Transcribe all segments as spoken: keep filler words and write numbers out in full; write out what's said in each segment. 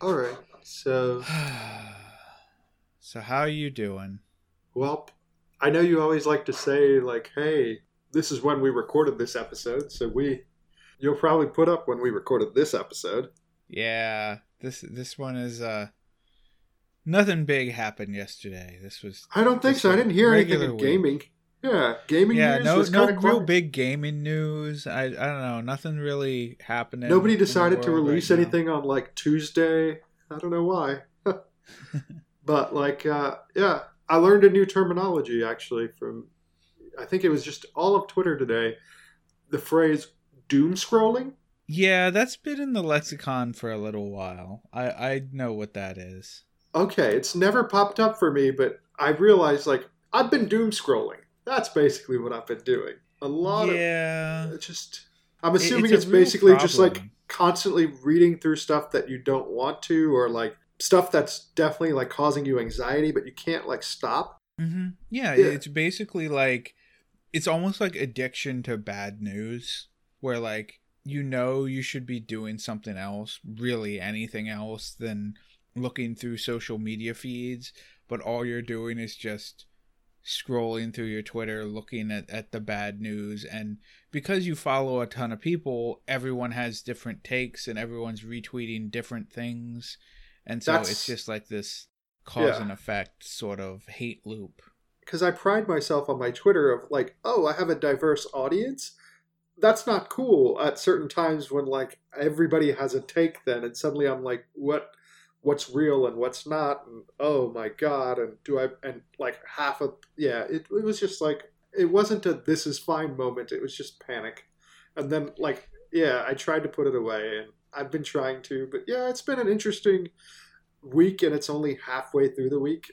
All right. So, So how are you doing? well, I know you always like to say like, "Hey, this is when we recorded this episode." So we, you'll probably put up when we recorded this episode. Yeah, this this one is uh nothing big happened yesterday. This was I don't think just so. I a didn't hear anything regular in gaming. week. Yeah, gaming Yeah, news no was no kind of real quiet. big gaming news. I I don't know, nothing really happening Nobody in the decided to world right release now. anything on like Tuesday. I don't know why. But like, uh, yeah, I learned a new terminology actually from, I think it was just all of Twitter today. The phrase doom scrolling. Yeah, that's been in the lexicon for a little while. I I know what that is. Okay, it's never popped up for me, but I realized like I've been doom scrolling. That's basically what I've been doing. A lot of Yeah, uh, just. I'm it, assuming it's a it's real basically just like problem. constantly reading through stuff that you don't want to, or like stuff that's definitely like causing you anxiety, but you can't like stop. hmm Yeah, Yeah, it's basically like it's almost like addiction to bad news, where like you know you should be doing something else, really anything else than looking through social media feeds, but all you're doing is just scrolling through your Twitter, looking at, at the bad news. And because you follow a ton of people, everyone has different takes and everyone's retweeting different things. And so it's that's just like this cause yeah. and effect sort of hate loop. Because I pride myself on my Twitter of like, oh, I have a diverse audience. That's not cool at certain times when like everybody has a take then, and suddenly I'm like, what what's real and what's not, and oh my god, and do I and like half of yeah, it, it was just like it wasn't a this is fine moment, it was just panic. And then like yeah, I tried to put it away and I've been trying to, but yeah, it's been an interesting week and it's only halfway through the week.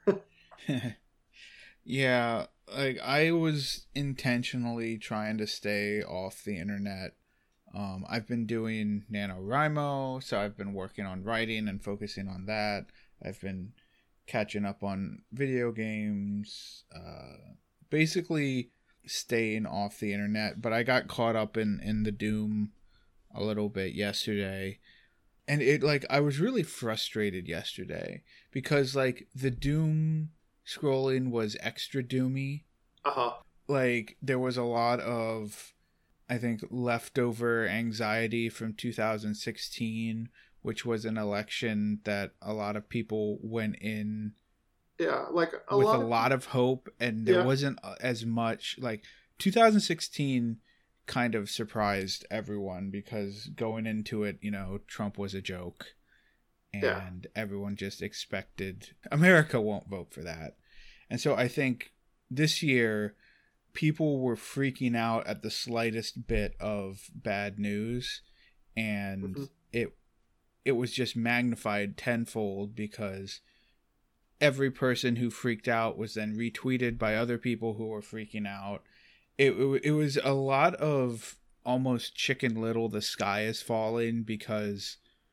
Yeah, like I was intentionally trying to stay off the internet. Um, I've been doing NaNoWriMo, so I've been working on writing and focusing on that. I've been catching up on video games, uh, basically staying off the internet. But I got caught up in, in the doom a little bit yesterday. And it like I was really frustrated yesterday because like the doom scrolling was extra doomy. Uh-huh. Like there was a lot of I think leftover anxiety from two thousand sixteen, which was an election that a lot of people went in Yeah, like a with a lot of lot of hope, and there yeah. wasn't as much like two thousand sixteen kind of surprised everyone because going into it, you know, Trump was a joke Yeah. and everyone just expected America won't vote for that. And so I think this year people were freaking out at the slightest bit of bad news, and Hmm. it it was just magnified tenfold because every person who freaked out was then retweeted by other people who were freaking out. It it, it was a lot of almost Chicken Little, the sky is falling because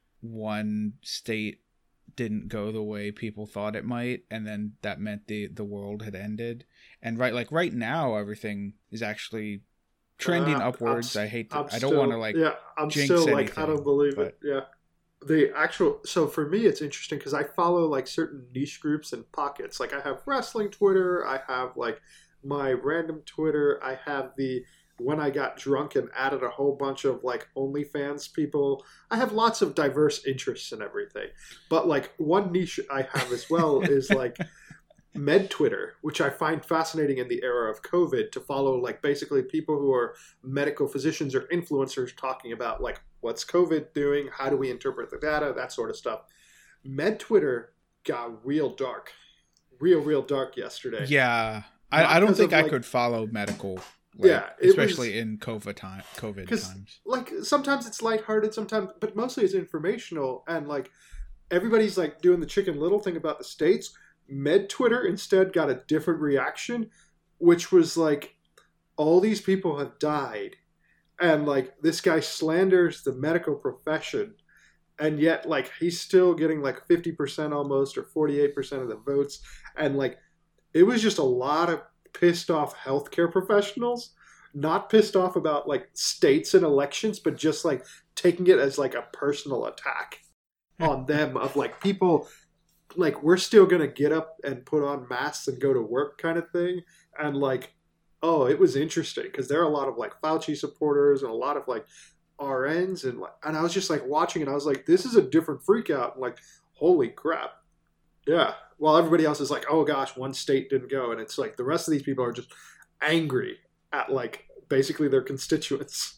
one state didn't go the way people thought it might, and then that meant the the world had ended. And right like right now everything is actually trending Uh, I'm upwards. s- I hate to, I'm I don't want to still like yeah, I'm jinx still like I don't anything, believe it. but Yeah. The actual so for me it's interesting because I follow like certain niche groups and pockets. Like I have wrestling Twitter, I have like my random Twitter, I have the when I got drunk and added a whole bunch of like OnlyFans people. I have lots of diverse interests and everything. But like one niche I have as well is like med Twitter, which I find fascinating in the era of COVID to follow like basically people who are medical physicians or influencers talking about like what's COVID doing, how do we interpret the data, that sort of stuff. Med Twitter got real dark, real real dark yesterday. yeah, I, Not I don't because think of I like could follow medical, like yeah, it was especially in COVID time COVID because times. like sometimes it's lighthearted, sometimes, but mostly it's informational and like everybody's like doing the Chicken Little thing about the states. Med Twitter instead got a different reaction, which was like all these people have died, and like this guy slanders the medical profession, and yet like he's still getting like fifty percent almost or forty-eight percent of the votes, and like it was just a lot of pissed off healthcare professionals, not pissed off about like states and elections, but just like taking it as like a personal attack. on them of like people like we're still gonna get up and put on masks and go to work kind of thing. And like, oh, it was interesting because there are a lot of like Fauci supporters and a lot of like R Ns and like, and I was just like watching it. I was like, this is a different freak out. And like, holy crap. Yeah. While everybody else is like, oh gosh, one state didn't go. And it's like the rest of these people are just angry at like basically their constituents.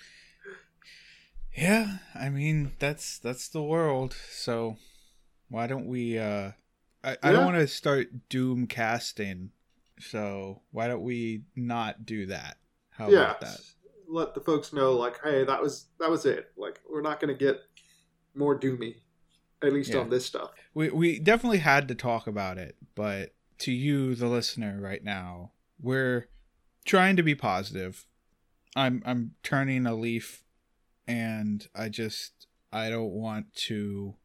Yeah, I mean that's that's the world. So why don't we uh I, I yeah. don't want to start doom casting. So why don't we not do that? How yeah. about that? Let the folks know like, hey, that was that was it. Like we're not gonna get more doomy. At least yeah. on this stuff. We we definitely had to talk about it, but to you, the listener, right now, we're trying to be positive. I'm I'm turning a leaf, and I just I don't want to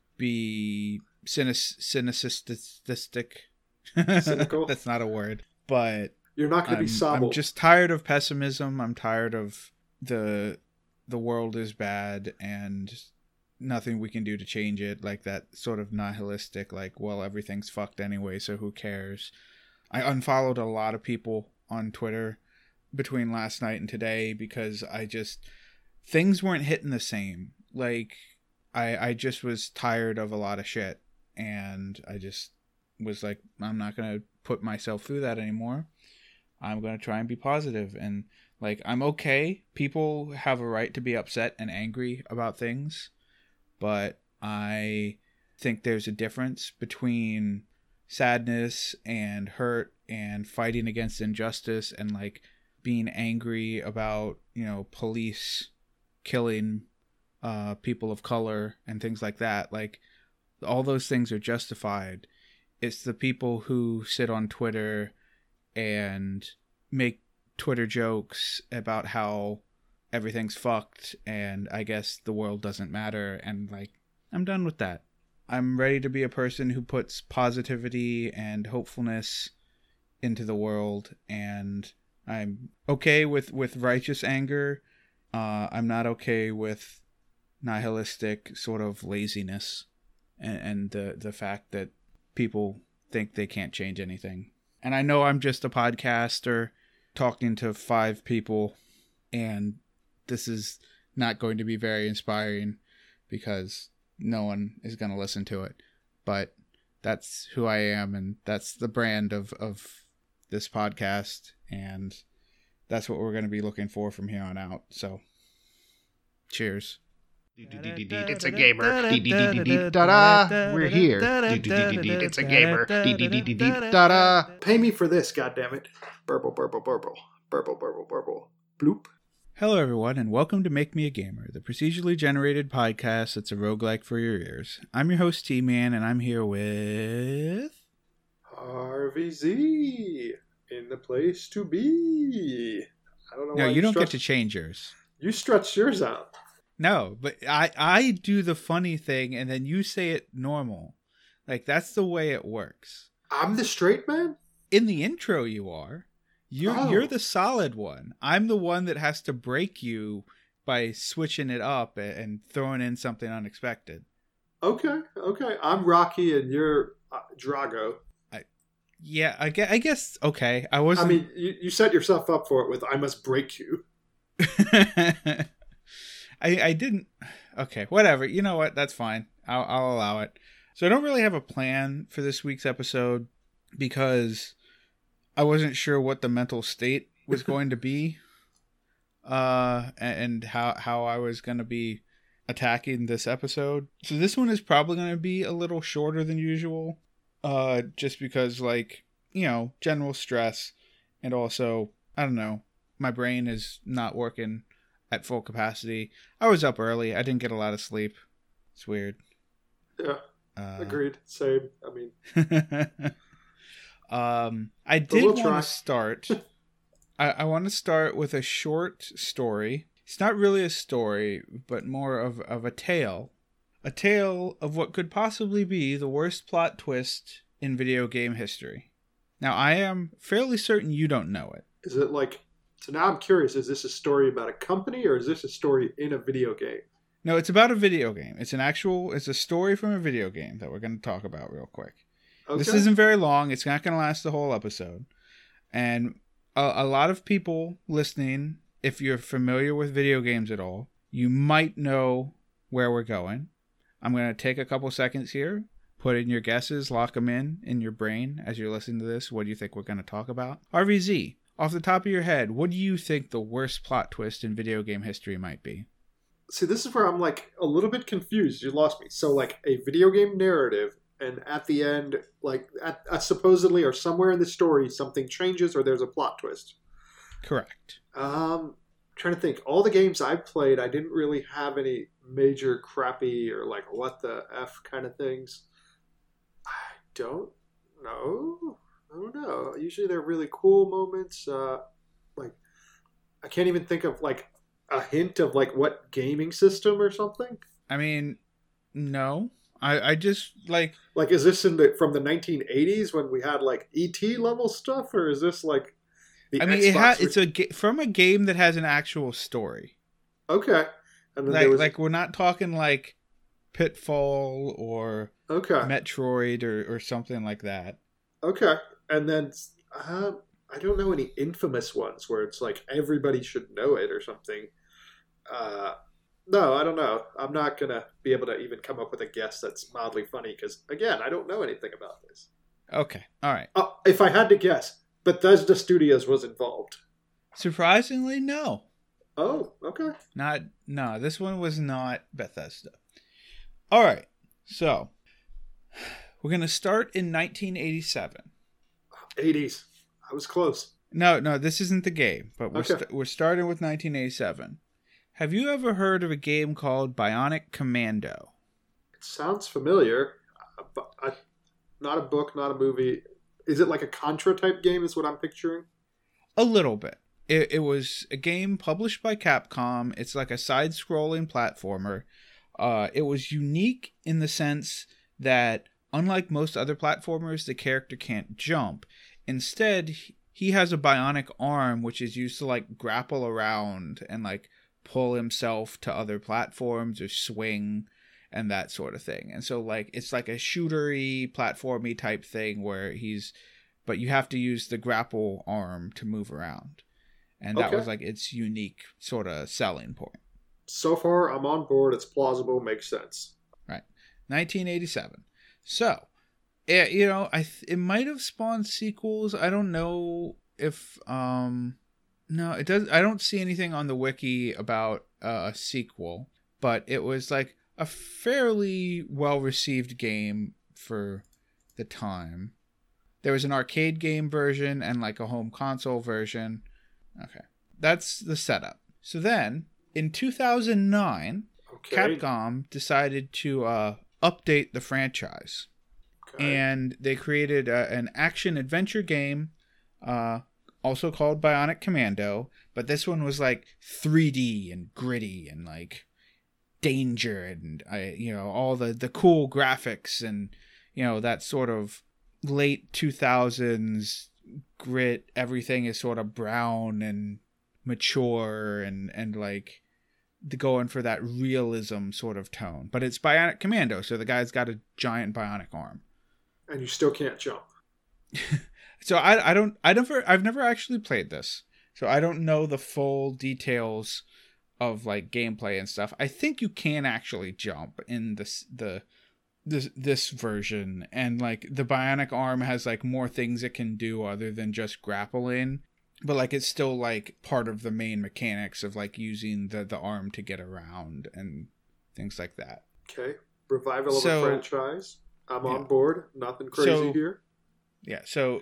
be cynic cynicistic. Cynical. That's not a word, but you're not going to be sobble. I'm just tired of pessimism. I'm tired of the the world is bad and nothing we can do to change it, like that sort of nihilistic, like, well, everything's fucked anyway, so who cares? I unfollowed a lot of people on Twitter between last night and today because I just, things weren't hitting the same. Like, I I just was tired of a lot of shit, and I just was like, I'm not going to put myself through that anymore. I'm going to try and be positive, and, like, I'm okay. People have a right to be upset and angry about things. But I think there's a difference between sadness and hurt and fighting against injustice and like being angry about, you know, police killing uh, people of color and things like that. Like all those things are justified. It's the people who sit on Twitter and make Twitter jokes about how everything's fucked and I guess the world doesn't matter, and like I'm done with that. I'm ready to be a person who puts positivity and hopefulness into the world, and I'm okay with with righteous anger. uh I'm not okay with nihilistic sort of laziness and, and the the fact that people think they can't change anything. And I know I'm just a podcaster talking to five people, and this is not going to be very inspiring because no one is going to listen to it. But that's who I am, and that's the brand of, of this podcast, and that's what we're going to be looking for from here on out. So, cheers. It's a gamer. Da-da. We're here. It's a gamer. Da-da. Pay me for this, goddammit. Burble, burble, burble. Burble, burble, burble. Bloop. Hello, everyone, and welcome to Make Me a Gamer, the procedurally generated podcast that's a roguelike for your ears. I'm your host, T-Man, and I'm here with... Harvey Z, in the place to be. I don't know no, why you, you don't stretch... get to change yours. You stretched yours out. No, but I, I do the funny thing, and then you say it normal. Like, that's the way it works. I'm the straight man? In the intro, you are. You're oh. you're the solid one. I'm the one that has to break you by switching it up and throwing in something unexpected. Okay, okay. I'm Rocky and you're uh, Drago. I, yeah, I guess, I guess, okay. I wasn't... I mean, you, you set yourself up for it with, I must break you. I I didn't... Okay, whatever. You know what? That's fine. I'll, I'll allow it. So I don't really have a plan for this week's episode because I wasn't sure what the mental state was going to be, uh, and how how I was going to be attacking this episode. So this one is probably going to be a little shorter than usual, uh, just because, like, you know, general stress, and also, I don't know, my brain is not working at full capacity. I was up early. I didn't get a lot of sleep. It's weird. Yeah, uh, agreed. Same. I mean... Um, I did we'll want to start. I, I want to start with a short story. It's not really a story, but more of, of a tale. A tale of what could possibly be the worst plot twist in video game history. Now, I am fairly certain you don't know it. Is it like... So now I'm curious, is this a story about a company or is this a story in a video game? No, it's about a video game. It's an actual, it's a story from a video game that we're going to talk about real quick. Okay. This isn't very long. It's not going to last the whole episode. And a, a lot of people listening, if you're familiar with video games at all, you might know where we're going. I'm going to take a couple seconds here, put in your guesses, lock them in in your brain as you're listening to this. What do you think we're going to talk about? R V Z, off the top of your head, what do you think the worst plot twist in video game history might be? See, this is where I'm like a little bit confused. You lost me. So like a video game narrative, and at the end, like at, uh, supposedly or somewhere in the story, something changes or there's a plot twist. Correct. Um, trying to think. All the games I played, I didn't really have any major crappy or like what the F kind of things. I don't know. I don't know. Usually they're really cool moments. Uh, like I can't even think of like a hint of like what gaming system or something. I mean, no. I, I just like like is this in the from the nineteen eighties when we had like E T level stuff, or is this like the I mean Xbox it ha- it's a ga- from a game that has an actual story. Okay. And then like was... like we're not talking like Pitfall or okay Metroid or, or something like that. Okay. And then uh, I don't know any infamous ones where it's like everybody should know it or something. Uh, no, I don't know. I'm not going to be able to even come up with a guess that's mildly funny because, again, I don't know anything about this. Okay. All right. Uh, if I had to guess, Bethesda Studios was involved. Surprisingly, no. Oh, okay. Not, no, this one was not Bethesda. All right. So, we're going to start in nineteen eighty-seven. eighties. I was close. No, no, this isn't the game, but we're, okay. st- we're starting with nineteen eighty-seven. Have you ever heard of a game called Bionic Commando? It sounds familiar. But I, not a book, not a movie. Is it like a Contra type game is what I'm picturing? A little bit. It, it was a game published by Capcom. It's like a side-scrolling platformer. Uh, it was unique in the sense that, unlike most other platformers, the character can't jump. Instead, he has a bionic arm, which is used to like grapple around and like pull himself to other platforms or swing and that sort of thing. And so like it's like a shootery, platformy type thing where he's, but you have to use the grapple arm to move around. And that okay. was like its unique sort of selling point. So far, I'm on board. It's plausible. Makes sense. Right. nineteen eighty-seven. So, it, you know, I th- it might have spawned sequels. I don't know if um no, it does. I don't see anything on the wiki about uh, a sequel, but it was like a fairly well-received game for the time. There was an arcade game version and like a home console version. Okay. That's the setup. So then, in two thousand nine, okay. Capcom decided to uh, update the franchise. Okay. And they created a, an action-adventure game, uh, also called Bionic Commando, but this one was like three D and gritty and like danger and, I, you know, all the, the cool graphics and, you know, that sort of late two thousands grit. Everything is sort of brown and mature and, and like going for that realism sort of tone. But it's Bionic Commando, so the guy's got a giant bionic arm. And you still can't jump. So I I don't I never I've never actually played this, so I don't know the full details of like gameplay and stuff. I think you can actually jump in this the this this version, and like the bionic arm has like more things it can do other than just grappling, but like it's still like part of the main mechanics of like using the the arm to get around and things like that. Okay, revival so, of a franchise. I'm yeah. on board. Nothing crazy so, here. Yeah, so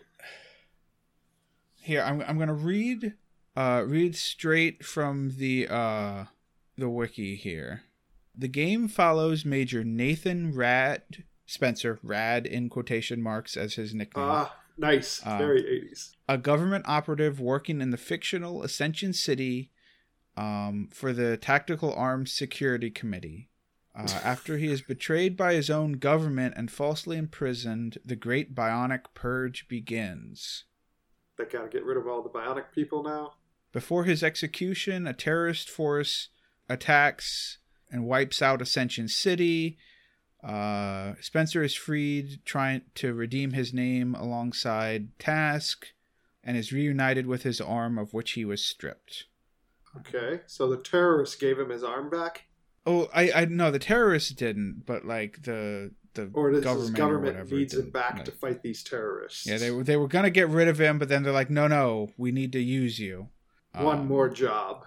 here I'm I'm gonna read uh read straight from the uh the wiki here. The game follows Major Nathan Rad Spencer Rad in quotation marks as his nickname. Ah, nice, uh, very eighties. A government operative working in the fictional Ascension City, um, for the Tactical Arms Security Committee. Uh, after he is betrayed by his own government and falsely imprisoned, the Great Bionic Purge begins. They gotta get rid of all the bionic people now. Before his execution, a terrorist force attacks and wipes out Ascension City. Uh, Spencer is freed, trying to redeem his name alongside Task, and is reunited with his arm, of which he was stripped. Okay, so the terrorists gave him his arm back? Oh, I I no, the terrorists didn't, but like the the or does government, this government or whatever needs did, him back like, to fight these terrorists? Yeah, they were they were gonna get rid of him, but then they're like, no, no, we need to use you. One Um, more job.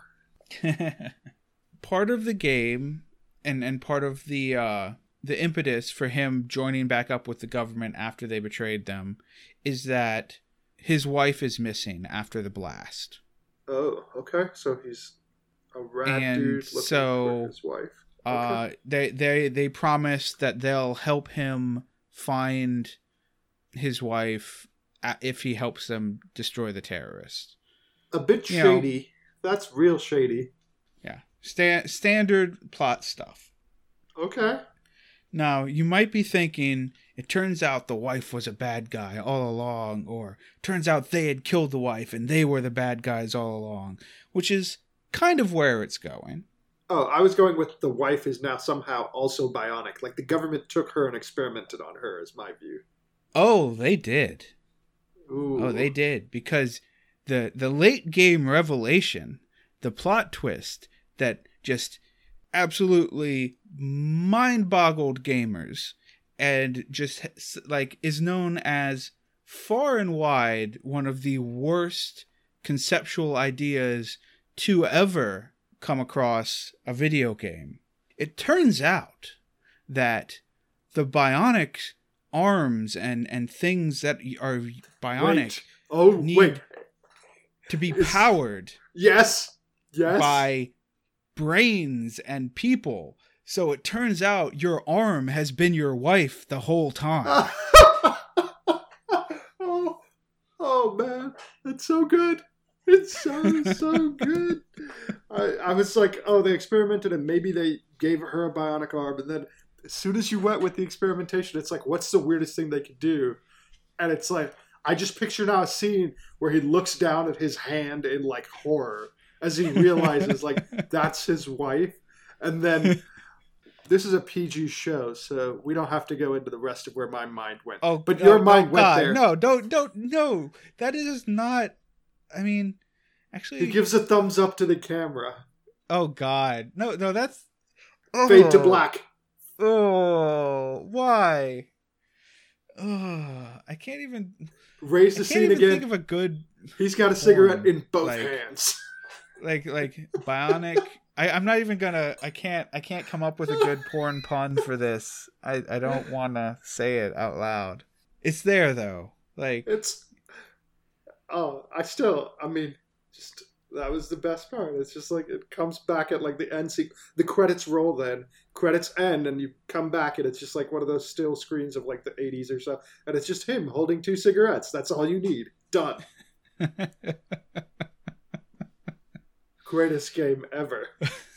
Part of the game, and and part of the uh, the impetus for him joining back up with the government after they betrayed them, is that his wife is missing after the blast. Oh, okay. So he's a rad And dude looking so, for his wife. Uh, Okay. they they they promise that they'll help him find his wife a- if he helps them destroy the terrorists. A bit you know. shady. That's real shady. Yeah, Sta- standard plot stuff. Okay. Now, you might be thinking, it turns out the wife was a bad guy all along, or turns out they had killed the wife and they were the bad guys all along, which is kind of where it's going. Oh, I was going with the wife is now somehow also bionic. Like the government took her and experimented on her, is my view. Oh, they did. Ooh. Oh, they did. Because the the late game revelation, the plot twist that just absolutely mind-boggled gamers and just like is known as far and wide one of the worst conceptual ideas to ever come across a video game. It turns out that the bionic arms and, and things that are bionic Wait. Oh, need wait. to be Is- powered Yes. Yes. by brains and people. So it turns out your arm has been your wife the whole time. oh, oh man, that's so good. It's so so good. I, I was like, oh, they experimented and maybe they gave her a bionic arm, and then as soon as you went with the experimentation, it's like, what's the weirdest thing they could do? And it's like, I just picture now a scene where he looks down at his hand in like horror as he realizes like that's his wife, and then. This is a P G show, so we don't have to go into the rest of where my mind went. Oh, but no, your mind no, went God, there. No, don't, don't, no. That is not. I mean, actually, He gives a thumbs up to the camera. oh God, no, no, that's Fade to oh, black. Oh, why? Oh, I can't even. Raise I the can't scene even again. think of a good, He's got a cigarette porn, in both like- hands. like, like bionic. I, I'm not even gonna. I can't. I can't come up with a good porn pun for this. I, I don't want to say it out loud. It's there though. Like It's. Oh, I still. I mean, just that was the best part. It's just like it comes back at like the end scene. The credits roll, then credits end, and you come back, and it's just like one of those still screens of like the eighties or so, and it's just him holding two cigarettes. That's all you need. Done. Greatest game ever.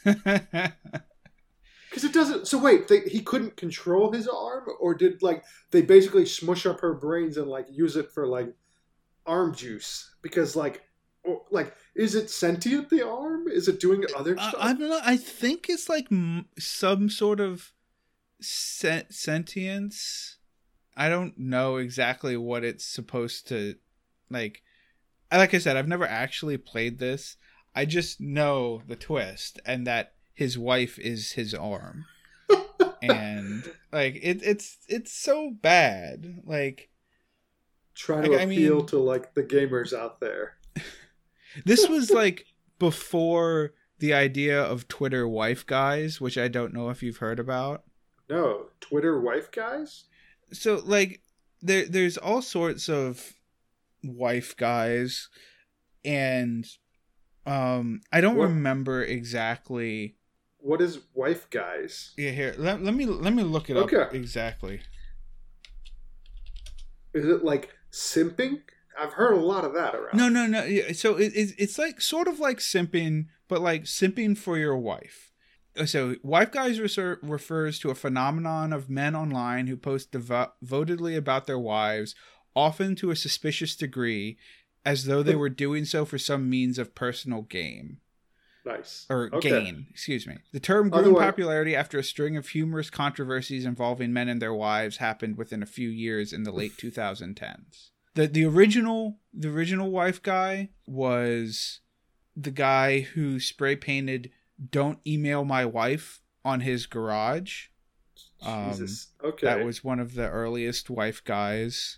Because it doesn't. So wait, they, he couldn't control his arm, or did like they basically smush up her brains and like use it for like arm juice? Because like, or, like, is it sentient? The arm? Is it doing other I, stuff? I don't know. I think it's like m- some sort of sen- sentience. I don't know exactly what it's supposed to like. Like I said, I've never actually played this. I just know the twist and that his wife is his arm. And like it, it's it's so bad. Like Try to I- I appeal mean- to like the gamers out there. this was like before the idea of Twitter wife guys, which I don't know if you've heard about. No, Twitter wife guys. So like there there's all sorts of wife guys, and um I don't What? remember exactly. What is wife guys? Yeah, here let, let me let me look it up Okay. exactly. Is it like simping? I've heard a lot of that around. No, no, no. yeah, So it, it's it's like sort of like simping, but like simping for your wife. So wife guys reser- refers to a phenomenon of men online who post devo- devotedly about their wives, often to a suspicious degree, as though they were doing so for some means of personal gain. Nice. Or Okay. gain, excuse me. The term grew in Otherwise- popularity after a string of humorous controversies involving men and their wives happened within a few years in the late twenty tens. The the original the original wife guy was the guy who spray painted "Don't email my wife" on his garage. Jesus. Um, Okay. That was one of the earliest wife guys.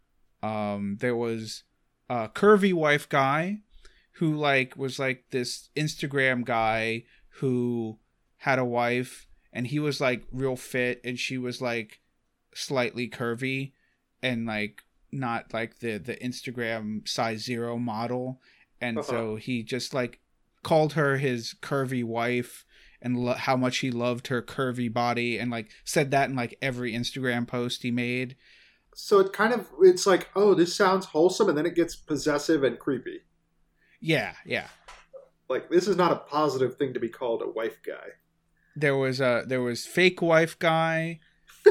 Um, there was a curvy wife guy who like was like this Instagram guy who had a wife, and he was like real fit and she was like slightly curvy and like not like the the Instagram size zero model, and Uh-huh. so he just like called her his curvy wife and lo- how much he loved her curvy body, and like said that in like every Instagram post he made. So it kind of, it's like, oh, this sounds wholesome, and then it gets possessive and creepy. Yeah, yeah. Like, this is not a positive thing to be called a wife guy. There was a there was fake wife guy.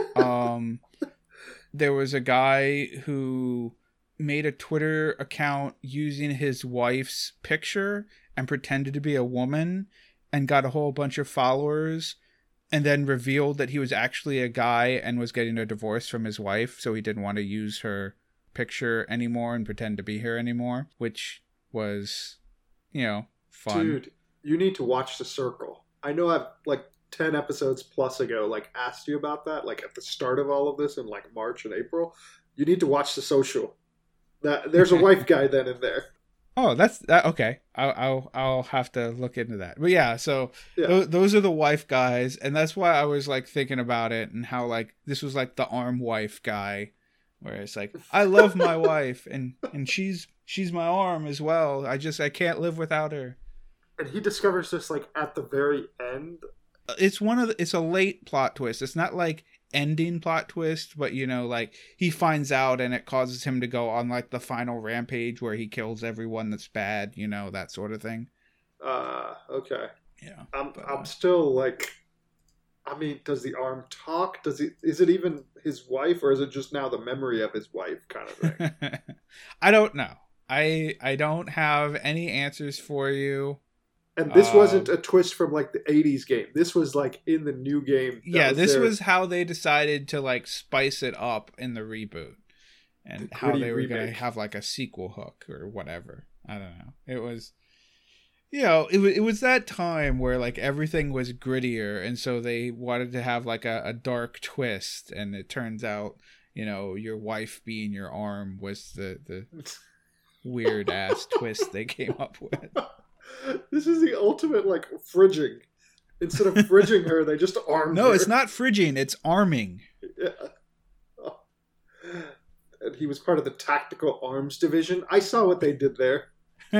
Um, there was a guy who made a Twitter account using his wife's picture and pretended to be a woman and got a whole bunch of followers, and then revealed that he was actually a guy and was getting a divorce from his wife, so he didn't want to use her picture anymore and pretend to be her anymore, which was, you know, fun. Dude, you need to watch The Circle. I know I've, like, ten episodes plus ago, like, asked you about that, like, at the start of all of this in, like, March and April. You need to watch The Social. That There's a wife guy then in there. Oh, that's that. Okay, I'll I'll I'll have to look into that. But yeah, so Yeah. th- those are the wife guys, and that's why I was like thinking about it and how like this was like the arm wife guy, where it's like I love my wife and and she's she's my arm as well. I just I can't live without her. And he discovers this, like, at the very end. It's one of the, it's a late plot twist. It's not like ending plot twist, but you know, like he finds out and it causes him to go on like the final rampage where he kills everyone that's bad, you know, that sort of thing. Uh, okay. Yeah. I'm, But, I'm uh, still, like... I mean, does the arm talk? Does it? Is it even his wife, or is it just now the memory of his wife kind of thing? I don't know. I I don't have any answers for you. And this Uh, wasn't a twist from, like, the eighties game. This was, like, in the new game. that Yeah, this their- was how they decided to like spice it up in the reboot, and The how gritty they were going to remake. have like a sequel hook or whatever. I don't know. It was, you know, it was it was that time where like everything was grittier, and so they wanted to have like a, a dark twist, and it turns out, you know, your wife being your arm was the the weird ass twist they came up with. This is the ultimate, like, fridging. Instead of fridging her, they just armed No, her. it's not fridging, it's arming. Yeah. Oh. And he was part of the tactical arms division. I saw what they did there.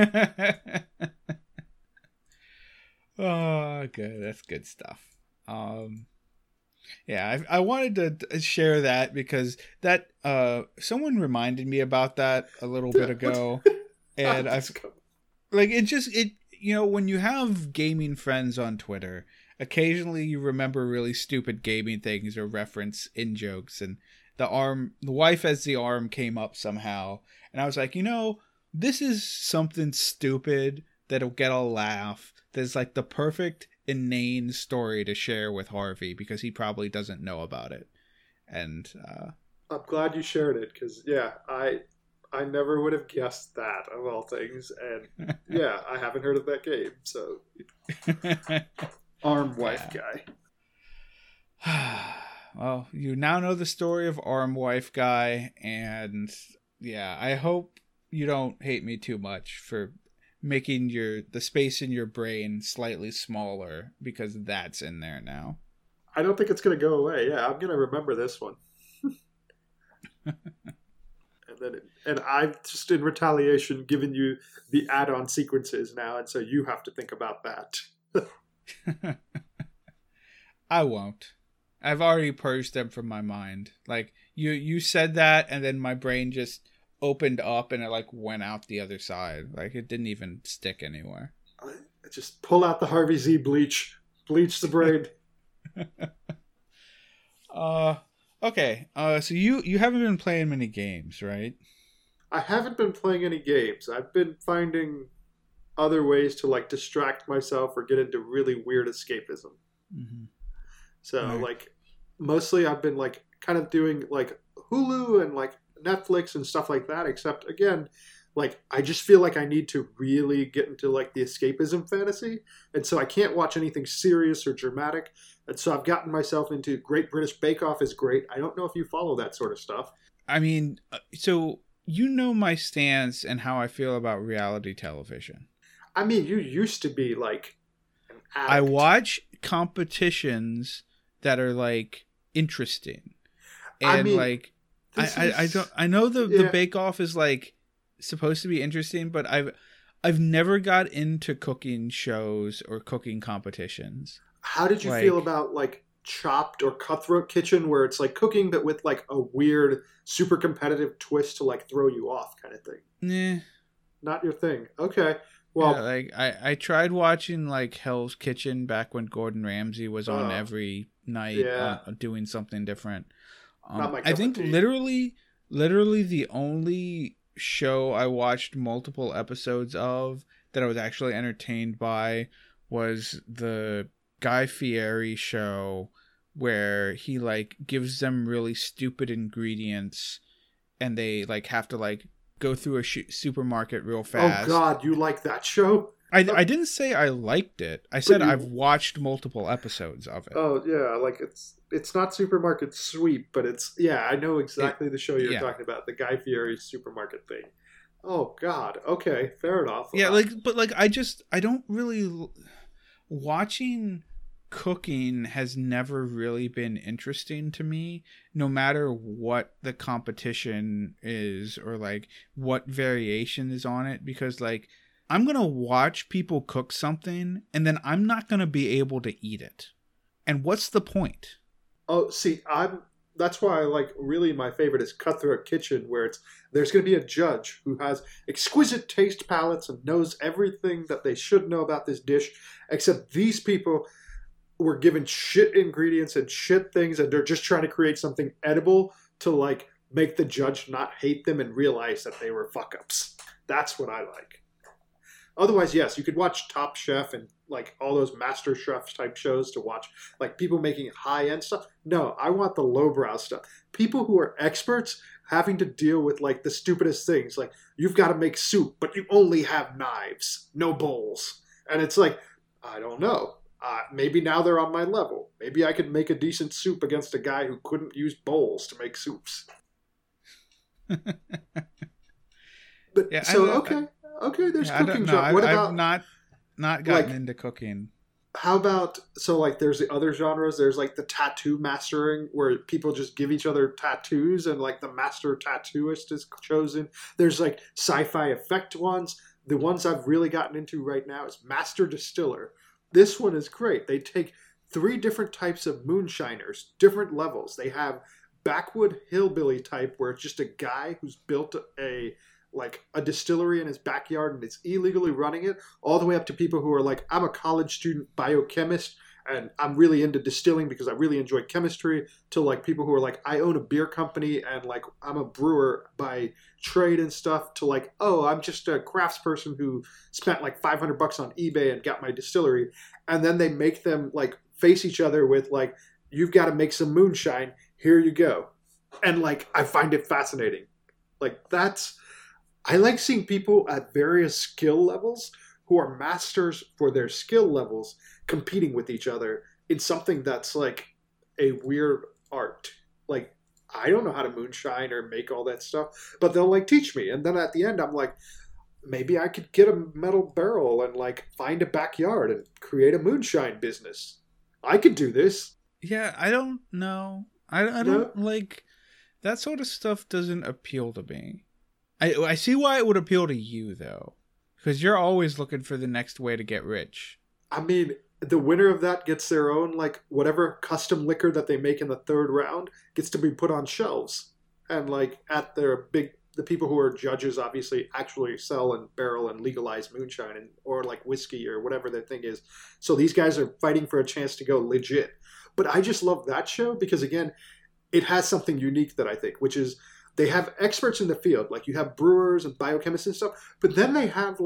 Oh, good. That's good stuff. Um, yeah, I, I wanted to t- share that because that uh, someone reminded me about that a little bit ago, and Ah, I've like it just it you know when you have gaming friends on Twitter, occasionally you remember really stupid gaming things or reference in jokes, and the arm, the wife as the arm came up somehow, and I was like, you know, this is something stupid that'll get a laugh. There's like the perfect inane story to share with Harvey because he probably doesn't know about it. And uh I'm glad you shared it, because, yeah, I I never would have guessed that, of all things. And, yeah, I haven't heard of that game, so... Arm wife guy. well, you now know the story of Arm Wife Guy, and yeah, I hope you don't hate me too much for making your the space in your brain slightly smaller, because that's in there now. I don't think it's going to go away. Yeah, I'm going to remember this one. and then, and I've just, in retaliation, given you the add-on sequences now, and so you have to think about that. I won't. I've already purged them from my mind. Like you, you said that, and then my brain just opened up and it like went out the other side. Like it didn't even stick anywhere. I just pull out the Harvey Z bleach, bleach the brain. uh, okay. Uh, so you you haven't been playing many games, right? I haven't been playing any games. I've been finding other ways to like distract myself or get into really weird escapism. Mm-hmm. So Right. like mostly I've been like kind of doing like Hulu and like Netflix and stuff like that, except again, like I just feel like I need to really get into like the escapism fantasy, and so I can't watch anything serious or dramatic, and so I've gotten myself into Great British Bake Off is great. I don't know if you follow that sort of stuff. I mean, uh, so you know my stance and how I feel about reality television. I mean, you used to be like an addict. I watch competitions that are like interesting, and I mean, like I, this I, I is- don't I know the the yeah. Bake Off is like supposed to be interesting, but I've I've never got into cooking shows or cooking competitions. How did you like- feel about like Chopped or Cutthroat Kitchen, where it's like cooking but with like a weird, super competitive twist to like throw you off kind of thing? Nah. Not your thing. Okay. Well, Yeah, like I, I tried watching like Hell's Kitchen back when Gordon Ramsay was on Oh. every night Yeah. uh, doing something different. Um, Not my I cup think of tea. literally, literally the only show I watched multiple episodes of that I was actually entertained by was the Guy Fieri show, where he like gives them really stupid ingredients and they like have to like go through a sh- supermarket real fast. oh God, you like that show? I, I didn't say I liked it. I said you- I've watched multiple episodes of it. Oh yeah, like it's it's not Supermarket Sweep, but it's yeah, I know exactly the show you're yeah. talking about, the Guy Fieri supermarket thing. Oh God, okay, fair enough. Yeah, Uh, like but like I just I don't really l- watching cooking has never really been interesting to me, no matter what the competition is or like what variation is on it, because like I'm going to watch people cook something and then I'm not going to be able to eat it. And what's the point? Oh, see, I'm. That's why I like really my favorite is Cutthroat Kitchen, where it's there's going to be a judge who has exquisite taste palates and knows everything that they should know about this dish, except these people were given shit ingredients and shit things, and they're just trying to create something edible to like make the judge not hate them and realize that they were fuck ups. That's what I like. Otherwise, yes, you could watch Top Chef and like all those Master Chef type shows to watch like people making high end stuff. No, I want the lowbrow stuff. People who are experts having to deal with like the stupidest things. Like you've got to make soup, but you only have knives, no bowls. And it's like, I don't know. Uh, maybe now they're on my level. Maybe I could make a decent soup against a guy who couldn't use bowls to make soups. But Yeah, I so don't- okay, okay. There's Yeah, I don't cooking. know. Jo- I've, what I've about not not gotten like- into cooking. how about so like there's the other genres? There's like the tattoo mastering where people just give each other tattoos and like the master tattooist is chosen. There's like sci-fi effect ones. The ones I've really gotten into right now is Master Distiller. This one is great. They take three different types of moonshiners, different levels. They have backwood hillbilly type where it's just a guy who's built a like a distillery in his backyard and is illegally running it, all the way up to people who are like, I'm a college student biochemist and I'm really into distilling because I really enjoy chemistry, to like people who are like, I own a beer company and like I'm a brewer by trade and stuff, to like, oh, I'm just a craftsperson who spent like five hundred bucks on eBay and got my distillery. And then they make them like face each other with like, you've got to make some moonshine, here you go. And like, I find it fascinating. Like that's, I like seeing people at various skill levels who are masters for their skill levels competing with each other in something that's like a weird art. Like, I don't know how to moonshine or make all that stuff, but they'll like teach me. And then at the end, I'm like, maybe I could get a metal barrel and like find a backyard and create a moonshine business. I could do this. Yeah, I don't know. I, I don't like that sort of stuff. Doesn't appeal to me. I I see why it would appeal to you though, because you're always looking for the next way to get rich. I mean, the winner of that gets their own, like, whatever custom liquor that they make in the third round gets to be put on shelves. And, like, at their big, the people who are judges obviously actually sell and barrel and legalize moonshine and, or, like, whiskey or whatever their thing is. So these guys are fighting for a chance to go legit. But I just love that show because, again, it has something unique that I think, which is they have experts in the field. Like, you have brewers and biochemists and stuff, but then they have, like,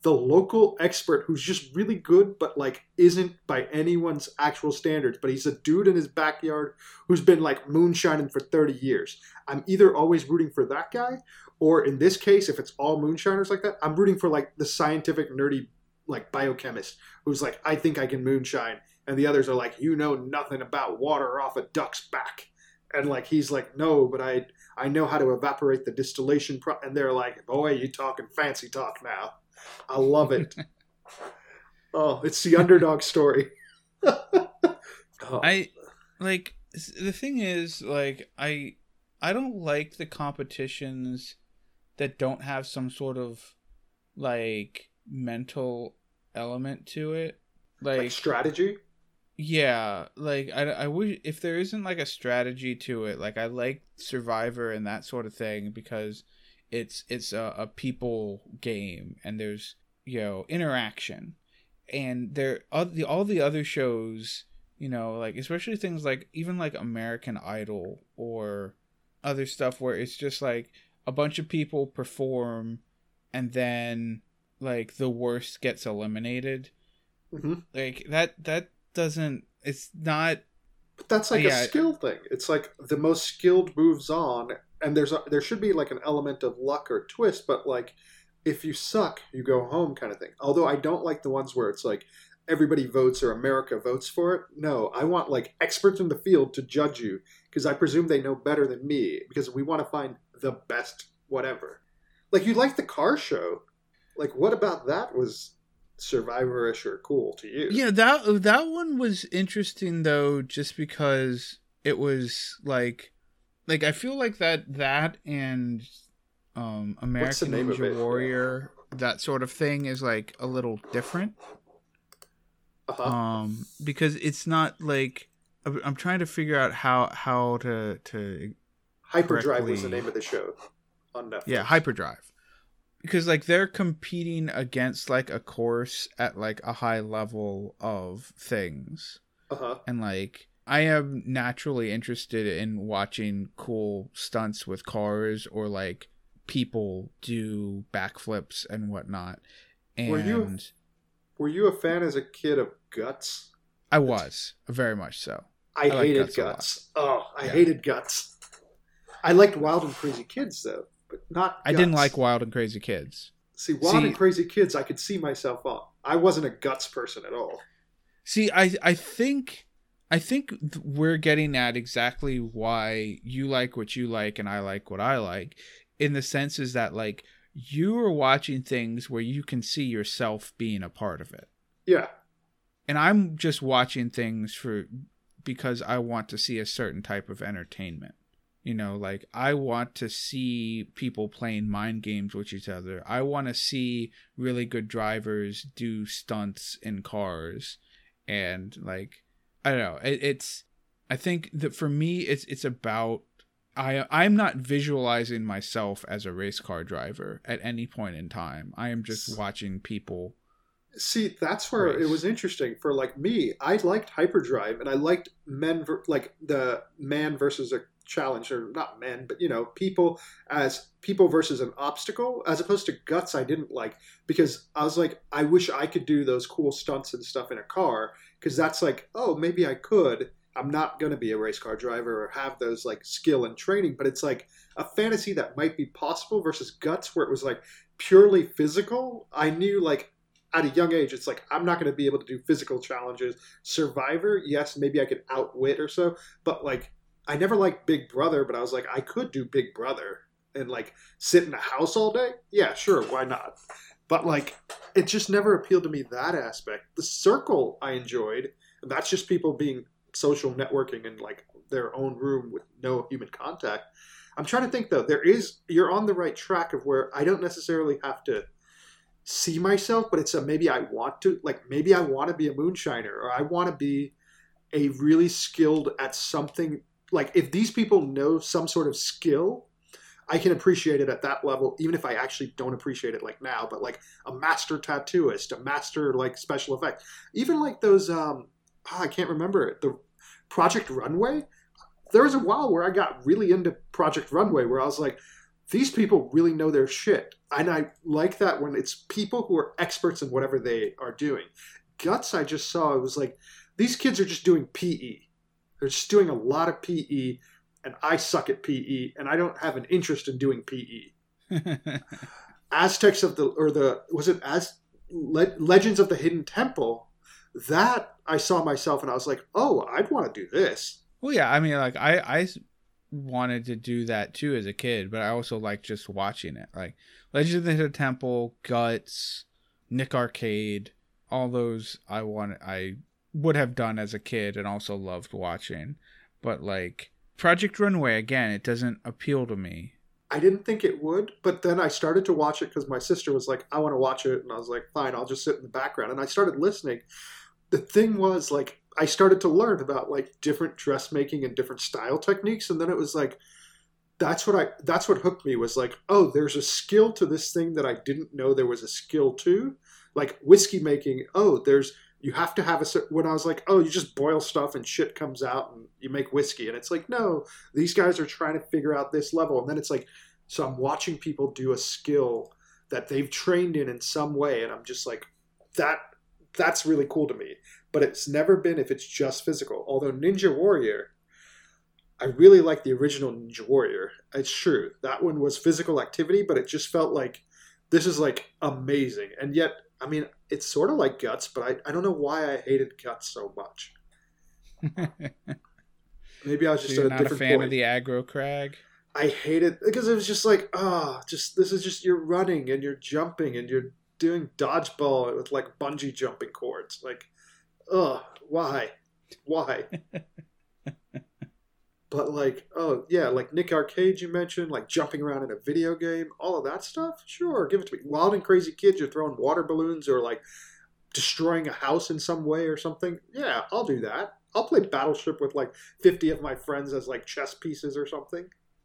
the local expert who's just really good, but like isn't by anyone's actual standards, but he's a dude in his backyard who's been like moonshining for thirty years. I'm either always rooting for that guy, or in this case, if it's all moonshiners like that, I'm rooting for like the scientific nerdy like biochemist who's like, I think I can moonshine. And the others are like, you know nothing about water off a duck's back. And like, he's like, no, but I I know how to evaporate the distillation. Pro-. And they're like, boy, you talking fancy talk now. I love it. Oh, it's the underdog story. Oh. I like the thing is like I I don't like the competitions that don't have some sort of like mental element to it. Like, like strategy? Yeah, like I, I wish if there isn't like a strategy to it. Like I like Survivor and that sort of thing because it's it's a, a people game and there's, you know, interaction, and there all the all the other shows, you know, like especially things like even like American Idol or other stuff where it's just like a bunch of people perform and then like the worst gets eliminated. Mm-hmm. Like that that doesn't it's not but that's like yeah, a skill thing. It's like the most skilled moves on, and there's a, there should be like an element of luck or twist, but like if you suck you go home kind of thing. Although I don't like the ones where it's like everybody votes or America votes for it. No, I want like experts in the field to judge you because I presume they know better than me because we want to find the best whatever. Like you like the car show. Like what about that was Survivor-ish or cool to you? Yeah, that that one was interesting though, just because it was like, like I feel like that that and um, American Ninja Warrior, that sort of thing is like a little different. Uh-huh. Um, because it's not like I'm trying to figure out how how to to Hyperdrive correctly... was the name of the show on Netflix. Yeah, Hyperdrive. Because like they're competing against like a course at like a high level of things. Uh-huh. And like I am naturally interested in watching cool stunts with cars or like people do backflips and whatnot. And were you were you a fan as a kid of Guts? I was, very much so. I, I hated Guts. Guts. Oh, I yeah. hated Guts. I liked Wild and Crazy Kids though. But not Guts. I didn't like Wild and Crazy Kids. See, Wild see, and Crazy Kids, I could see myself on. I wasn't a Guts person at all. See, I I think I think we're getting at exactly why you like what you like and I like what I like. In the sense is that like you are watching things where you can see yourself being a part of it. Yeah. And I'm just watching things for because I want to see a certain type of entertainment. You know, like I want to see people playing mind games with each other. I want to see really good drivers do stunts in cars. And like, I don't know, it, it's, I think that for me, it's, it's about, I, I'm not visualizing myself as a race car driver at any point in time. I am just watching people. See, that's where race. It was interesting for like me. I liked Hyperdrive and I liked men, like the man versus a challenge, or not men, but you know, people as people versus an obstacle, as opposed to Guts. I didn't like because I was like, I wish I could do those cool stunts and stuff in a car because that's like, oh, maybe I could. I'm not going to be a race car driver or have those like skill and training, but it's like a fantasy that might be possible versus Guts where it was like purely physical. I knew like at a young age, it's like, I'm not going to be able to do physical challenges. Survivor, yes, maybe I could outwit or so, but like, I never liked Big Brother, but I was like, I could do Big Brother and like sit in a house all day. Yeah, sure. Why not? But like, it just never appealed to me, that aspect. The Circle I enjoyed. And that's just people being social networking in like their own room with no human contact. I'm trying to think though, there is, you're on the right track of where I don't necessarily have to see myself, but it's a, maybe I want to, like, maybe I want to be a moonshiner or I want to be a really skilled at something. Like if these people know some sort of skill, I can appreciate it at that level, even if I actually don't appreciate it like now, but like a master tattooist, a master like special effect, even like those, um, oh, I can't remember it. The Project Runway. There was a while where I got really into Project Runway where I was like, these people really know their shit. And I like that when it's people who are experts in whatever they are doing. Guts, I just saw, it was like, these kids are just doing P E. They're just doing a lot of P E, and I suck at P E, and I don't have an interest in doing P E. Aztecs of the, or the, was it Az, Le, Legends of the Hidden Temple? That I saw myself, and I was like, oh, I'd want to do this. Well, yeah, I mean, like, I, I wanted to do that too as a kid, but I also like just watching it. Like, Legends of the Hidden Temple, Guts, Nick Arcade, all those I wanted, I would have done as a kid and also loved watching. But, like, Project Runway, again, it doesn't appeal to me. I didn't think it would, but then I started to watch it because my sister was like, I want to watch it. And I was like, fine, I'll just sit in the background. And I started listening. The thing was, like, I started to learn about, like, different dressmaking and different style techniques. And then it was like, that's what I, that's what hooked me, was like, oh, there's a skill to this thing that I didn't know there was a skill to. Like whiskey making, oh, there's, you have to have a, when I was like, oh, you just boil stuff and shit comes out and you make whiskey. And it's like, no, these guys are trying to figure out this level. And then it's like, so I'm watching people do a skill that they've trained in in some way. And I'm just like, that, that's really cool to me. But it's never been if it's just physical. Although Ninja Warrior, I really like the original Ninja Warrior. It's true. That one was physical activity, but it just felt like, this is like amazing. And yet, I mean, it's sort of like Guts, but I, I don't know why I hated Guts so much. Maybe I was just so you're at a not different a fan point. of the aggro crag? I hate it because it was just like, ah, oh, just this is just, you're running and you're jumping and you're doing dodgeball with like bungee jumping cords. Like, ugh, why? Why? But like, oh yeah, like Nick Arcade you mentioned, like jumping around in a video game, all of that stuff, sure, give it to me. Wild and Crazy Kids, you're throwing water balloons or like destroying a house in some way or something. Yeah, I'll do that. I'll play Battleship with like fifty of my friends as like chess pieces or something.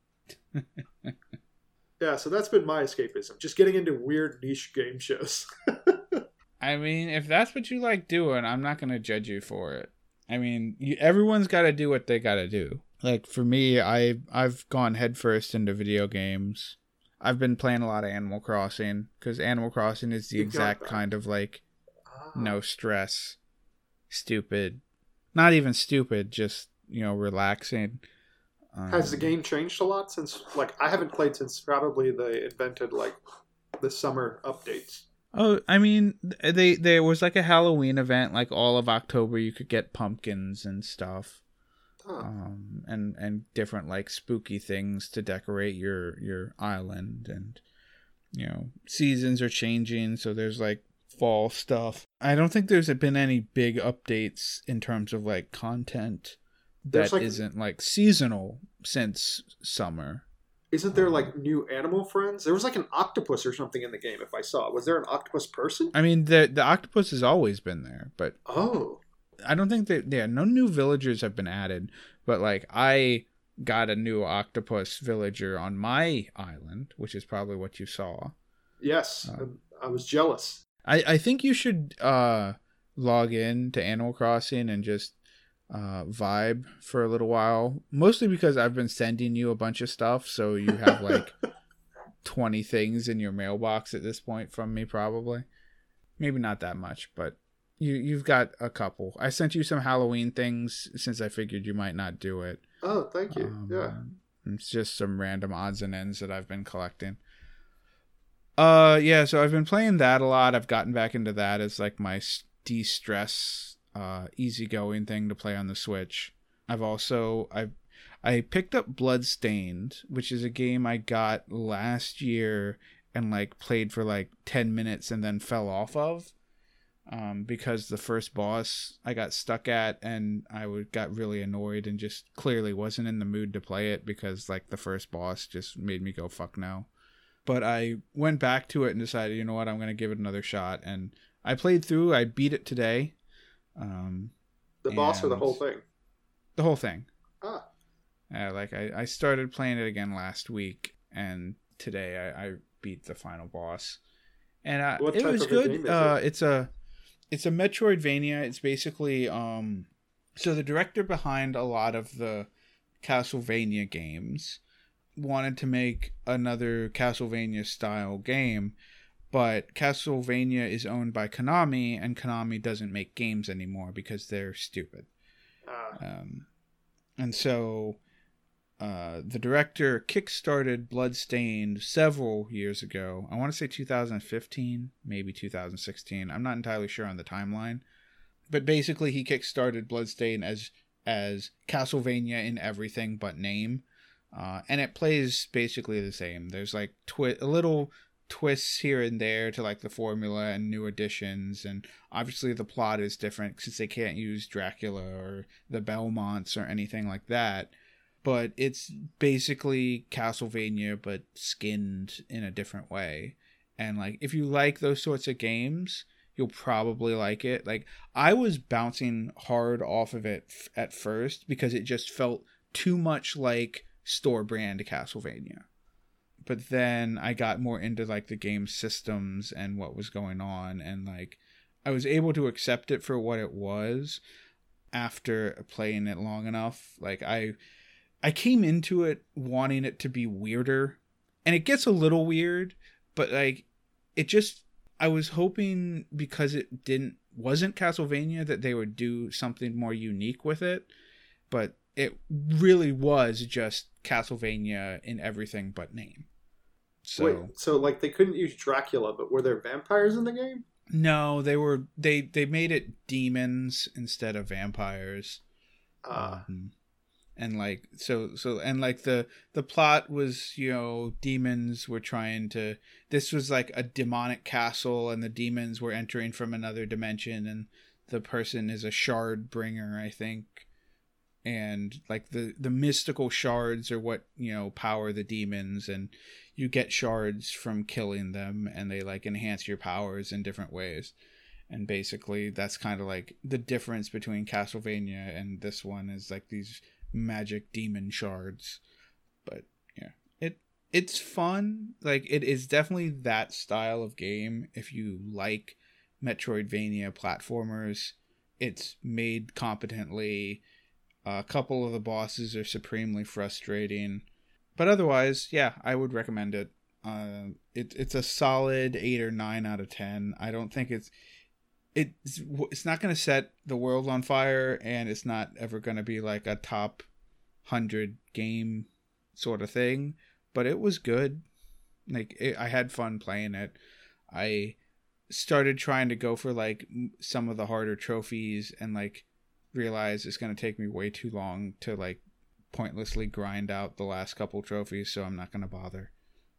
Yeah, so that's been my escapism, just getting into weird niche game shows. I mean, if that's what you like doing, I'm not going to judge you for it. I mean, you, everyone's got to do what they got to do. Like, for me, I, I've gone headfirst into video games. I've been playing a lot of Animal Crossing, because Animal Crossing is the You exact got that. kind of, like, Ah. no stress, stupid, not even stupid, just, you know, relaxing. Um, Has the game changed a lot since, like, I haven't played since probably they invented, like, the summer updates. Oh, I mean, they there was, like, a Halloween event, like, all of October, you could get pumpkins and stuff. Huh. Um, and, and different like spooky things to decorate your, your island, and, you know, seasons are changing. So there's like fall stuff. I don't think there's been any big updates in terms of like content There's, that like- isn't like seasonal since summer. Isn't there, like, new animal friends? There was, like, an octopus or something in the game, if I saw. Was there an octopus person? I mean, the, the octopus has always been there, but Oh. I don't think that, yeah, no new villagers have been added, but like I got a new octopus villager on my island, which is probably what you saw. Yes. Um, I was jealous. I, I think you should uh, log in to Animal Crossing and just uh, vibe for a little while, mostly because I've been sending you a bunch of stuff, so you have like twenty things in your mailbox at this point from me, probably. Maybe not that much, but You, you've got a couple. I sent you some Halloween things since I figured you might not do it. Oh, thank you. Um, yeah. It's just some random odds and ends that I've been collecting. Uh, yeah, so I've been playing that a lot. I've gotten back into that as like my de-stress, uh, easygoing thing to play on the Switch. I've also, I I picked up Bloodstained, which is a game I got last year and like played for like ten minutes and then fell off of. Um, because the first boss I got stuck at, and I would, got really annoyed and just clearly wasn't in the mood to play it because like the first boss just made me go fuck no. But I went back to it and decided, you know what, I'm going to give it another shot. And I played through, I beat it today. Um, The boss or the and- whole thing? the whole thing. Ah. Uh, like I, I started playing it again last week, and today I, I beat the final boss. And I, What it type was of a good. game is Uh, it? it's a It's a Metroidvania. It's basically um so the director behind a lot of the Castlevania games wanted to make another Castlevania style game, but Castlevania is owned by Konami, and Konami doesn't make games anymore because they're stupid. Uh, Um, and so uh, the director kickstarted Bloodstained several years ago. I want to say two thousand fifteen, maybe two thousand sixteen. I'm not entirely sure on the timeline. But basically he kickstarted Bloodstained as as Castlevania in everything but name. Uh, and it plays basically the same. There's like twi- a little twists here and there to like the formula and new additions, and obviously the plot is different since they can't use Dracula or the Belmonts or anything like that. But it's basically Castlevania but skinned in a different way. And like if you like those sorts of games, you'll probably like it. Like I was bouncing hard off of it f- at first because it just felt too much like store brand Castlevania. But then I got more into like the game systems and what was going on, and like I was able to accept it for what it was after playing it long enough. Like I I came into it wanting it to be weirder, and it gets a little weird, but like it just I was hoping because it didn't wasn't Castlevania that they would do something more unique with it, but it really was just Castlevania in everything but name. So Wait, so like they couldn't use Dracula, but were there vampires in the game? no, they were they they made it demons instead of vampires. Uh, Um, and like so so and like the the plot was, you know, demons were trying to this was like a demonic castle, and the demons were entering from another dimension, and the person is a shard bringer, I think. And like the the mystical shards are what, you know, power the demons, and you get shards from killing them, and they like enhance your powers in different ways. And basically that's kind of like the difference between Castlevania and this one is like these magic demon shards. But yeah, it it's fun. Like it is definitely that style of game. If you like Metroidvania platformers, it's made competently. A couple of the bosses are supremely frustrating, but otherwise, yeah, I would recommend it. Uh, it it's a solid eight or nine out of ten. I don't think it's it's it's not going to set the world on fire, and it's not ever going to be like a top hundred game sort of thing. But it was good. Like it, I had fun playing it. I started trying to go for like some of the harder trophies, and like realize it's going to take me way too long to like pointlessly grind out the last couple trophies, so I'm not going to bother.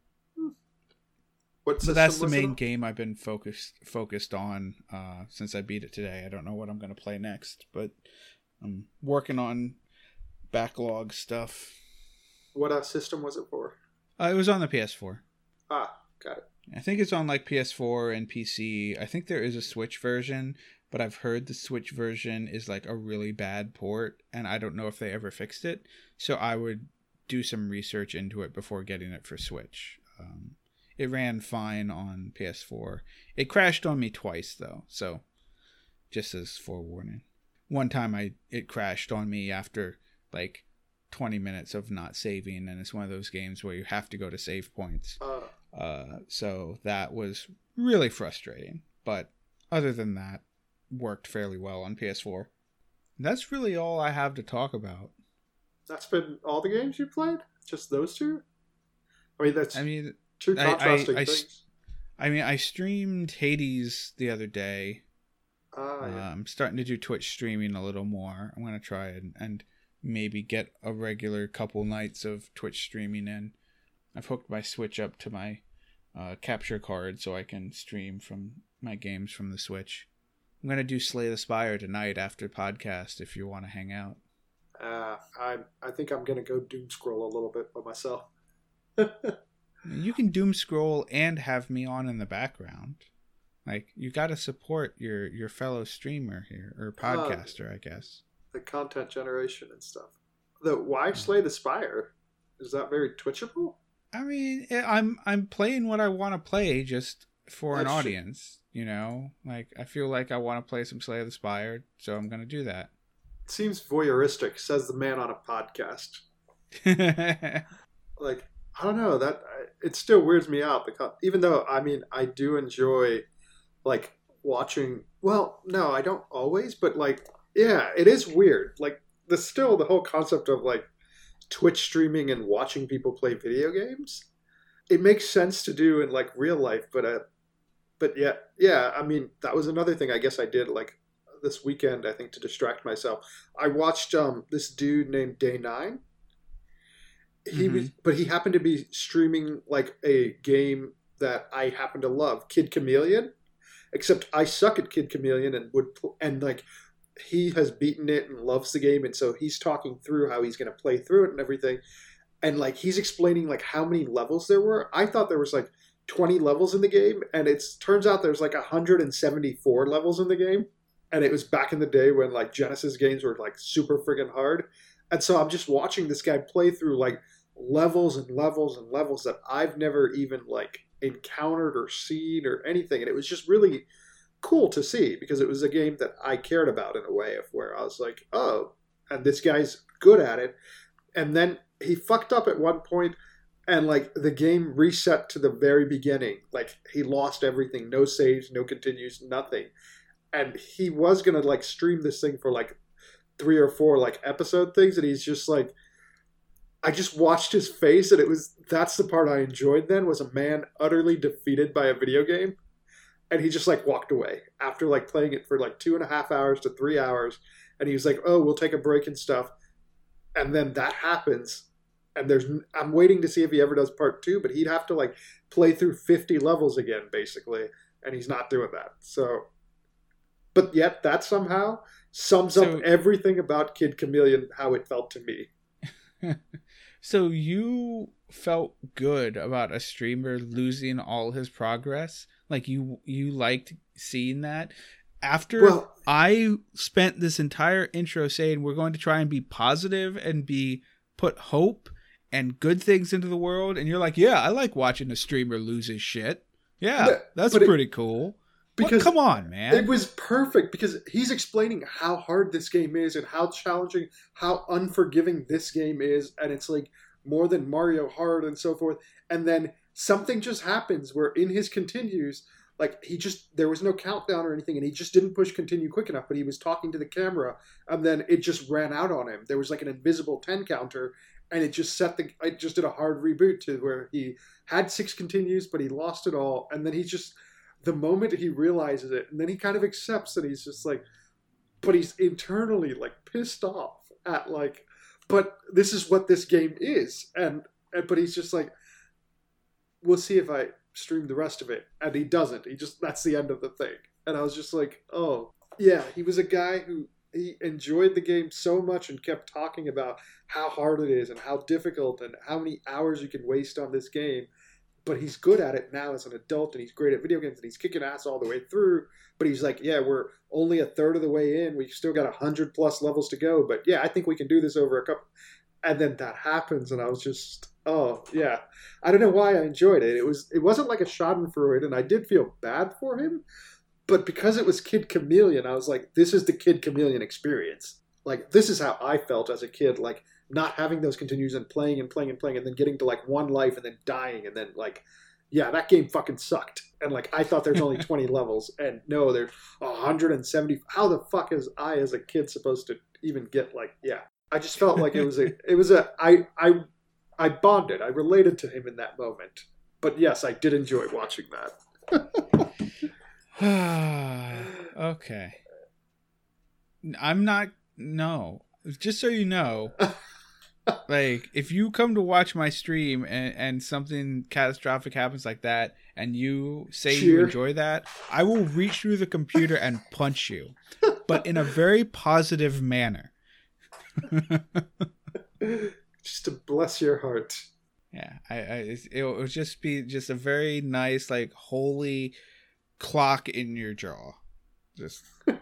What But that's the system was it main on? game I've been focused focused on uh, since I beat it today. I don't know what I'm going to play next, but I'm working on backlog stuff. What uh, system was it for? Uh, it was on the P S four. Ah, got it. I think it's on like P S four and P C. I think there is a Switch version, but I've heard the Switch version is like a really bad port, and I don't know if they ever fixed it. So I would do some research into it before getting it for Switch. Um, it ran fine on P S four. It crashed on me twice though, so just as forewarning. One time I it crashed on me after like twenty minutes of not saving, and it's one of those games where you have to go to save points. Uh, Uh, so that was really frustrating. But other than that, worked fairly well on P S four. That's really all I have to talk about. that's been all the games you played? Just those two? I mean, that's I mean, two I- I- contrasting I s- things. I mean, I streamed Hades the other day. Ah, Uh, yeah. I'm starting to do Twitch streaming a little more. I'm gonna try and, and maybe get a regular couple nights of Twitch streaming in. I've hooked my Switch up to my uh, capture card so I can stream from my games from the Switch. I'm gonna do Slay the Spire tonight after podcast if you want to hang out. Uh, I I think I'm gonna go doom scroll a little bit by myself. You can doom scroll and have me on in the background. Like you got to support your your fellow streamer here or podcaster, I guess. The content generation and stuff. The why Slay the Spire? Is that very twitchable? I mean, eh, I'm I'm playing what I want to play just for an That's true. audience, you know? Like I feel like I want to play some Slay the Spire, so I'm going to do that. It seems voyeuristic, says the man on a podcast. like I don't know that it still weirds me out because even though I mean I do enjoy like watching. Well, no, I don't always, but like yeah, it is weird. Like the still the whole concept of like Twitch streaming and watching people play video games. It makes sense to do in like real life, but uh, but yeah, yeah. I mean, that was another thing I guess I did like this weekend. I think to distract myself, I watched um this dude named Day Nine. He mm-hmm. was, but he happened to be streaming like a game that I happen to love, Kid Chameleon. Except I suck at Kid Chameleon and would and like he has beaten it and loves the game, and so he's talking through how he's going to play through it and everything. And like he's explaining like how many levels there were. I thought there was like twenty levels in the game, and it turns out there's like one hundred seventy-four levels in the game. And it was back in the day when like Genesis games were like super friggin' hard. And so I'm just watching this guy play through like levels and levels and levels that I've never even like encountered or seen or anything. And it was just really cool to see because it was a game that I cared about in a way of where I was like, oh, and this guy's good at it. And then he fucked up at one point and like the game reset to the very beginning. Like he lost everything, no saves, no continues, nothing. And he was going to like stream this thing for like three or four like episode things. And he's just like, I just watched his face and it was, that's the part I enjoyed then was a man utterly defeated by a video game. And he just like walked away after like playing it for like two and a half hours to three hours. And he was like, oh, we'll take a break and stuff. And then that happens. And there's, I'm waiting to see if he ever does part two, but he'd have to like play through fifty levels again, basically. And he's not doing that. So, but yet that somehow sums so, up everything about Kid Chameleon, how it felt to me. So you felt good about a streamer losing all his progress? Like you, you liked seeing that? After well, I spent this entire intro saying we're going to try and be positive and be put hope and good things into the world, and you're like, yeah, I like watching a streamer lose his shit. Yeah, yeah that's pretty it, cool. Because well, come on, man. It was perfect because he's explaining how hard this game is and how challenging, how unforgiving this game is, and it's like more than Mario hard and so forth. And then something just happens where in his continues, like he just, there was no countdown or anything, and he just didn't push continue quick enough, but he was talking to the camera, and then it just ran out on him. There was like an invisible ten counter, and it just set the, it just did a hard reboot to where he had six continues, but he lost it all. And then he just, the moment he realizes it, and then he kind of accepts that he's just like, but he's internally like pissed off at like, but this is what this game is. And, and but he's just like, we'll see if I stream the rest of it. And he doesn't. He just, that's the end of the thing. And I was just like, oh, yeah, he was a guy who, he enjoyed the game so much and kept talking about how hard it is and how difficult and how many hours you can waste on this game. But he's good at it now as an adult, and he's great at video games, and he's kicking ass all the way through. But he's like, yeah, we're only a third of the way in. We've still got one hundred plus levels to go. But yeah, I think we can do this over a couple. And then that happens, and I was just, oh, yeah. I don't know why I enjoyed it. It, was, it wasn't like a schadenfreude, and I did feel bad for him. But because it was Kid Chameleon, I was like, this is the Kid Chameleon experience. Like, this is how I felt as a kid, like, not having those continues and playing and playing and playing and then getting to, like, one life and then dying and then, like, yeah, that game fucking sucked. And, like, I thought there's only twenty levels, and no, there's one hundred seventy. How the fuck is I, as a kid, supposed to even get, like, yeah. I just felt like it was a, it was a, I, I, I bonded. I related to him in that moment. But, yes, I did enjoy watching that. Okay. I'm not, no. Just so you know, like, if you come to watch my stream and, and something catastrophic happens like that, and you say Cheer. you enjoy that, I will reach through the computer and punch you, but in a very positive manner. Just to bless your heart. Yeah, I, I it will just be just a very nice, like, holy clock in your jaw. Just okay.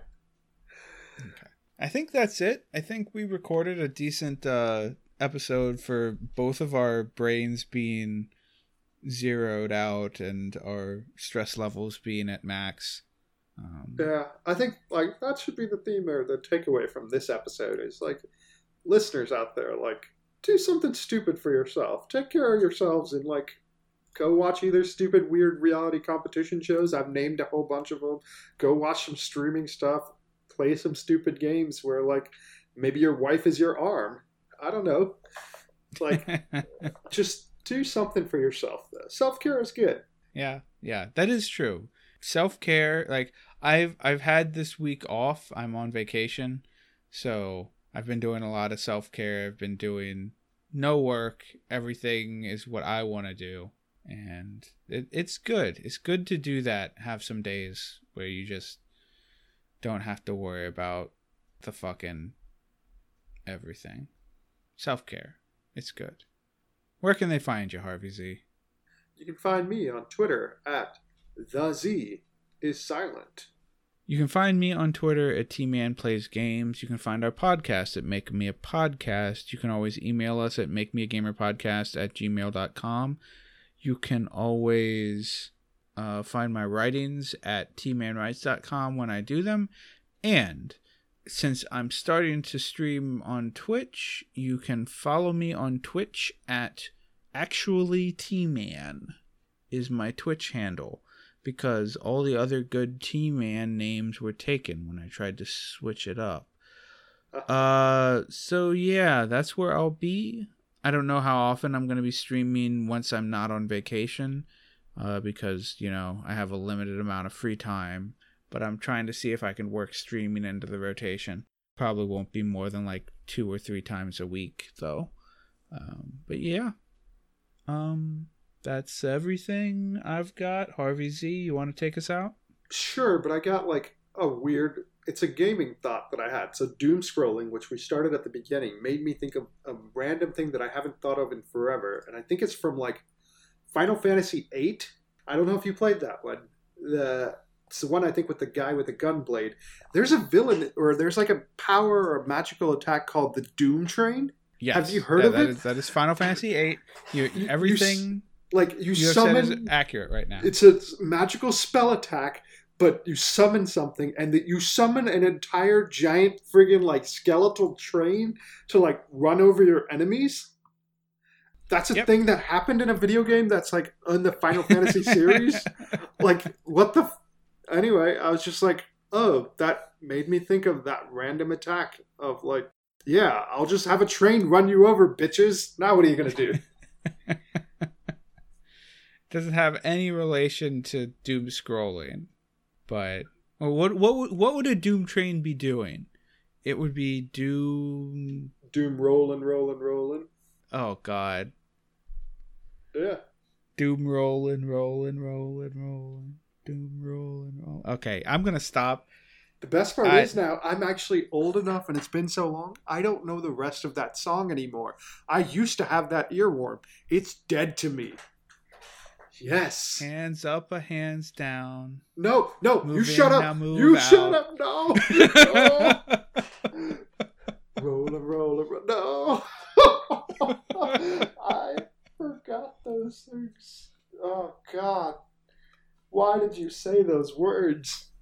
I think that's it. I think we recorded a decent uh episode for both of our brains being zeroed out and our stress levels being at max. Um, yeah, I think like that should be the theme or the takeaway from this episode is like listeners out there, like do something stupid for yourself. Take care of yourselves and, like, go watch either stupid, weird reality competition shows. I've named a whole bunch of them. Go watch some streaming stuff. Play some stupid games where, like, maybe your wife is your arm. I don't know. Like, just do something for yourself, though. Self-care is good. Yeah, yeah, that is true. Self-care, like, I've I've had this week off. I'm on vacation, so I've been doing a lot of self-care. I've been doing no work. Everything is what I want to do. And it, it's good. It's good to do that. Have some days where you just don't have to worry about the fucking everything. Self-care. It's good. Where can they find you, Harvey Z? You can find me on Twitter at the Z is silent. You can find me on Twitter at T-Man Plays Games. You can find our podcast at Make Me a Podcast. You can always email us at makemeagamerpodcast at gmail dot com. You can always uh, find my writings at t man writes dot com when I do them. And since I'm starting to stream on Twitch, you can follow me on Twitch at Actually T-Man is my Twitch handle, because all the other good T-Man names were taken when I tried to switch it up. Uh, so yeah, that's where I'll be. I don't know how often I'm going to be streaming once I'm not on vacation, uh, because, you know, I have a limited amount of free time, but I'm trying to see if I can work streaming into the rotation. Probably won't be more than like two or three times a week, though. Um, but yeah, um, that's everything I've got. Harvey Z, you want to take us out? Sure, but I got like a weird... It's a gaming thought that I had. So doom scrolling, which we started at the beginning, made me think of a random thing that I haven't thought of in forever. And I think it's from like Final Fantasy eight. I don't know if you played that one. The It's the one, I think, with the guy with the gun blade. There's a villain, or there's like a power or a magical attack called the Doom Train. Yes. Have you heard yeah, of that it? Is, that is Final Fantasy eight. You, You- everything you, like you, you have summon... said is accurate right now. It's a magical spell attack, but you summon something, and that you summon an entire giant friggin' like skeletal train to like run over your enemies. That's a Yep. thing that happened in a video game that's like in the Final Fantasy series. Like, what the... F- anyway, I was just like, oh, that made me think of that random attack of like, yeah, I'll just have a train run you over, bitches. Now what are you going to do? Doesn't have any relation to doom scrolling, but well, what what would- what would a doom train be doing? It would be doom. Doom rolling, rolling, rolling. Oh God, Yeah. doom rolling, rolling, rolling, rolling, doom rolling, rolling. Okay, I'm gonna stop. The best part I- is now I'm actually old enough and it's been so long, I don't know the rest of that song anymore. I used to have that earworm. It's dead to me. Yes. Hands up, a hands down. No, no, Move you in, shut now up. move You out. shut up. No. No. Roll and roll and roll. No. I forgot those things. Oh, God. Why did you say those words?